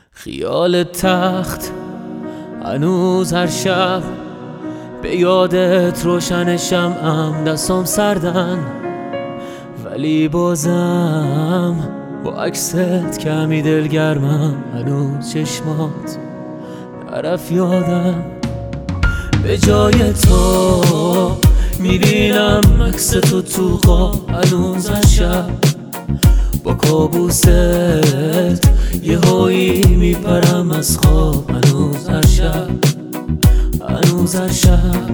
خیال تخت هنوز هر شب به یادت روشن شمعم، دستام سردن ولی بازم با عکست کمی دلگرمم. هنوز چشمات نرفت یادم، به جای تو میبینم عکس تو خواب. هنوز هر شب با کابوست یه هایی میپرم از خواب. هنوز هر شب، هنوز هر شب.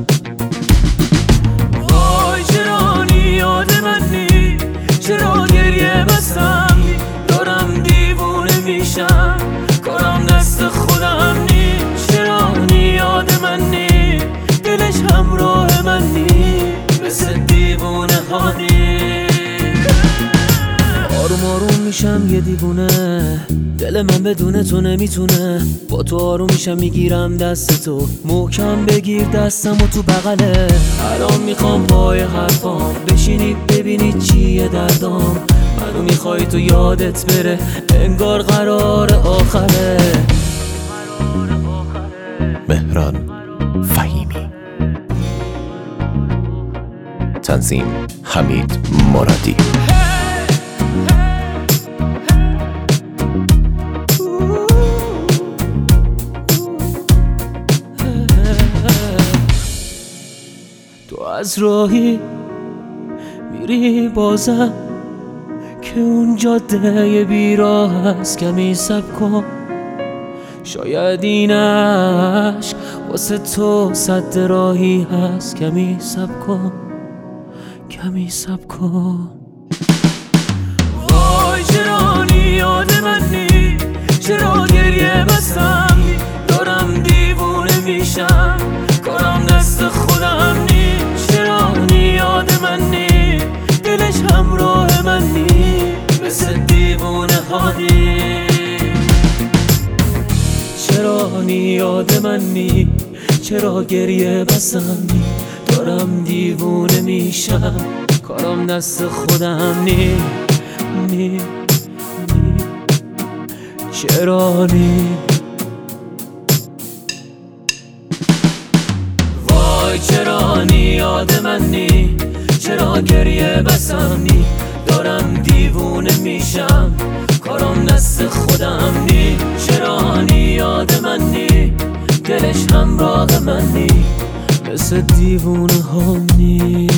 وای چرا یاد منی، چرا گریه بستم، دارم دیوونه میشم، کارم دست خودم نی. چرا یاد منی، دلش همراه منی، مثل دیوونه هانی. آروم آروم میشم یه دیوونه، دل من بدون تو نمیتونه. با تو آروم میشم میگیرم دست تو، محکم بگیر دستم و تو بغله. الان میخوام پای حرفام بشینی ببینی چیه دردام. منو میخوای تو یادت بره، انگار قرار آخره. مهران فهیمی، تنظیم حمید مرادی. تو از راهی میری بازم که اون جاده بیراه هست. کمی صبر کن، شاید این عشق واسه تو سد راهی هست. کمی صبر کن، کمی صبر کن. وای چرا یاد منی، چرا گریه بستم، دارم دیوونه میشم، کارم دست خودم نی. چرا یاد منی، دلش همراه منی، مثل دیوونه هانی. چرا یاد منی، چرا گریه بستم، دارم دیوونه میشم، کارم دست خودم نی. چرا وای چرا یاد منی، چرا گریه بستم، دارم دیوونه میشم، کارم دست خودم نی. چرا یاد منی، دلش همراه منی، مثل دیوونه هانی.